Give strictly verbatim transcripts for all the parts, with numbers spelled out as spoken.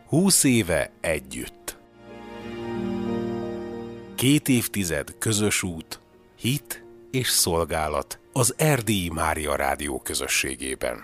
Húsz éve együtt. Két évtized közös út, hit és szolgálat az Erdélyi Mária Rádió közösségében.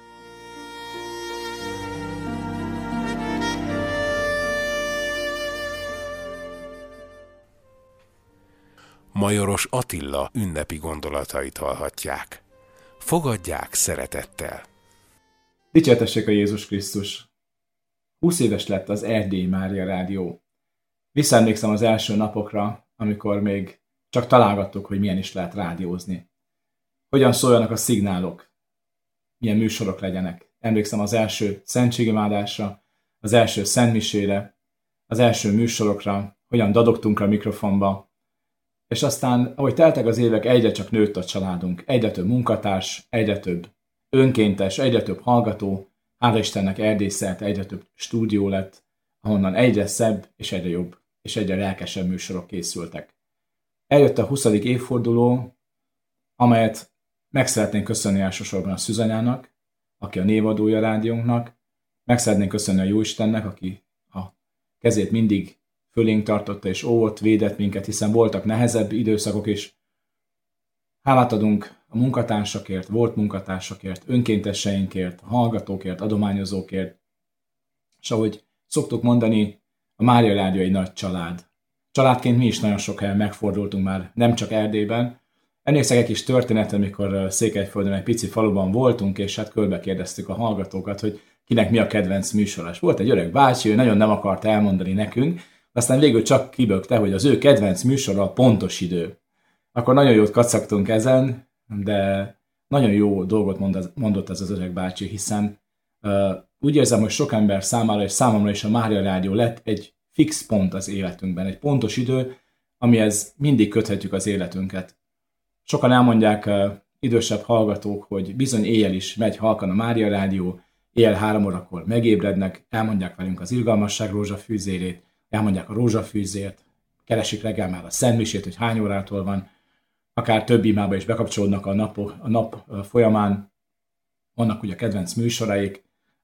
Majoros Attila ünnepi gondolatait hallhatják. Fogadják szeretettel! Dicsértessék a Jézus Krisztus! Húsz éves lett az Erdélyi Mária Rádió. Visszaemlékszem az első napokra, amikor még csak találgattuk, hogy milyen is lehet rádiózni. Hogyan szóljanak a szignálok, milyen műsorok legyenek. Emlékszem az első szentségimádásra, az első szentmisére, az első műsorokra, hogyan dadogtunk a mikrofonba, és aztán, ahogy teltek az évek, egyre csak nőtt a családunk, egyre több munkatárs, egyre több önkéntes, egyre több hallgató, hála Istennek Erdélyszerte egyre több stúdió lett, ahonnan egyre szebb és egyre jobb és egyre lelkesebb műsorok készültek. Eljött a huszadik évforduló, amelyet meg szeretnénk köszönni elsősorban a Szűzanyának, aki a névadója a rádiónknak, meg szeretnénk köszönni a Jóistennek, aki a kezét mindig fölénk tartotta és óvott, védett minket, hiszen voltak nehezebb időszakok is. Hálát adunk a munkatársakért, volt munkatársakért, önkénteseinkért, hallgatókért, adományozókért, és ahogy szoktuk mondani, a Mária Rádió egy nagy család. Családként mi is nagyon sok helyen megfordultunk már, nem csak Erdélyben. Emlékszek egy kis történet, amikor Székelyföldön egy pici faluban voltunk, és hát körbe kérdeztük a hallgatókat, hogy kinek mi a kedvenc műsorás. Volt egy öreg bácsi, ő nagyon nem akart elmondani nekünk, aztán végül csak kibökte, hogy az ő kedvenc műsora a Pontos idő. Akkor nagyon jót kacagtunk ezen, de nagyon jó dolgot mondott ez az öreg bácsi, hiszen uh, úgy érzem, hogy sok ember számára és számomra is a Mária Rádió lett egy fix pont az életünkben, egy pontos idő, amihez mindig köthetjük az életünket. Sokan elmondják uh, idősebb hallgatók, hogy bizony éjjel is megy halkan a Mária Rádió, éjjel három órakor megébrednek, elmondják velünk az irgalmasság rózsafűzérét, elmondják a rózsafűzért, keresik reggel már a szentmisét, hogy hány órától van, akár több imába is bekapcsolódnak a nap, a nap folyamán, vannak ugye kedvenc műsoraik.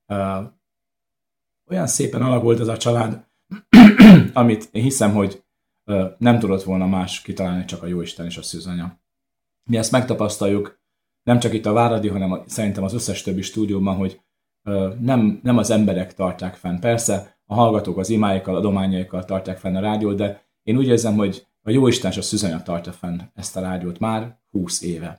Olyan szépen alakult ez a család, amit én hiszem, hogy nem tudott volna más kitalálni, csak a Jóisten és a Szűzanya. Mi ezt megtapasztaljuk, nem csak itt a Váradi, hanem szerintem az összes többi stúdióban, hogy nem, nem az emberek tartják fenn. Persze a hallgatók az imáikkal, adományaikkal tartják fenn a rádiót, de én úgy érzem, hogy a Jóisten és a Szűzanya tartja fenn ezt a rádiót már húsz éve.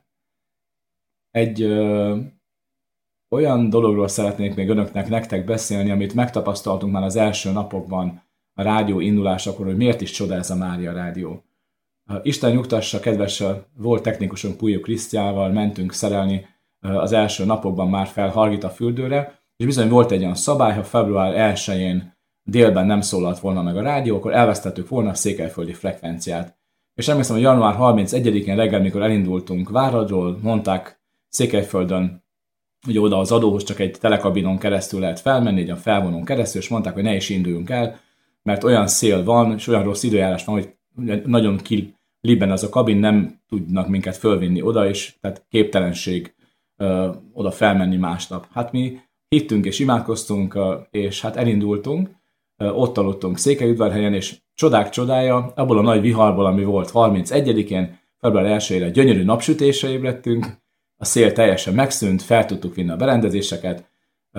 Egy ö, olyan dologról szeretnék még önöknek, nektek beszélni, amit megtapasztaltunk már az első napokban a rádió indulásakor, hogy miért is csoda ez a Mária Rádió. Isten nyugtassa, kedves volt technikusunk Pulyó Krisztiával, mentünk szerelni az első napokban már fel Hargita fürdőre, és bizony volt egy olyan szabály, ha február elsején délben nem szólalt volna meg a rádió, akkor elvesztettük volna a székelyföldi frekvenciát. És emlékszem, hogy január harmincegyedikén reggel, mikor elindultunk Váradról, mondták Székelyföldön, hogy oda az adóhoz csak egy telekabinon keresztül lehet felmenni, egy a felvonón keresztül, és mondták, hogy ne is induljunk el, mert olyan szél van, és olyan rossz időjárás van, hogy nagyon kilibben az a kabin, nem tudnak minket fölvinni oda, és tehát képtelenség ö, oda felmenni másnap. Hát mi hittünk és imádkoztunk, ö, és hát elindultunk, ö, ott aludtunk Székelyudvarhelyen, és csodák csodája, abból a nagy viharból, ami volt harmincegyedikén, február elsejére gyönyörű napsütésre ébredtünk, a szél teljesen megszűnt, fel tudtuk vinni a berendezéseket,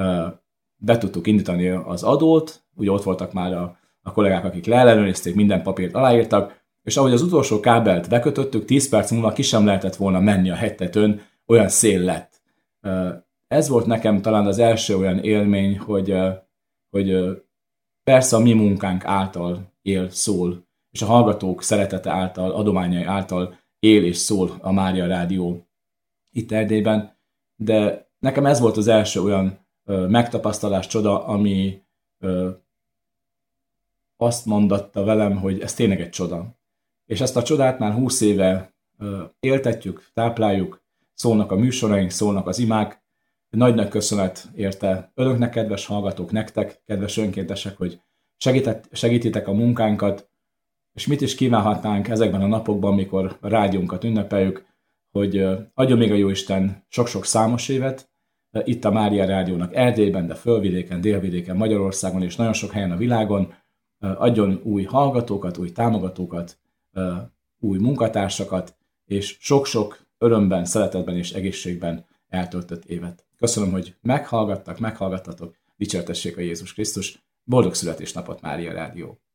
be tudtuk indítani az adót, ugye ott voltak már a, a kollégák, akik leellenőrizték, minden papírt aláírtak, és ahogy az utolsó kábelt bekötöttük, tíz perc múlva ki sem lehetett volna menni a hegytetőn, olyan szél lett. Ez volt nekem talán az első olyan élmény, hogy, hogy persze a mi munkánk által él, szól, és a hallgatók szeretete által, adományai által él és szól a Mária Rádió itt Erdélyben, de nekem ez volt az első olyan ö, megtapasztalás, csoda, ami ö, azt mondatta velem, hogy ez tényleg egy csoda. És ezt a csodát már húsz éve ö, éltetjük, tápláljuk, szólnak a műsoraink, szólnak az imák. Nagy-nagy köszönet érte önöknek, kedves hallgatók, nektek, kedves önkéntesek, hogy segített, segítitek a munkánkat, és mit is kívánhatnánk ezekben a napokban, amikor a rádiónkat ünnepeljük, hogy adjon még a Jóisten sok-sok számos évet, itt a Mária Rádiónak Erdélyben, de Földvidéken, Délvidéken, Magyarországon és nagyon sok helyen a világon adjon új hallgatókat, új támogatókat, új munkatársakat, és sok-sok örömben, szeretetben és egészségben eltöltött évet. Köszönöm, hogy meghallgattak, meghallgattatok, dicsértessék a Jézus Krisztus, boldog születésnapot, Mária Rádió!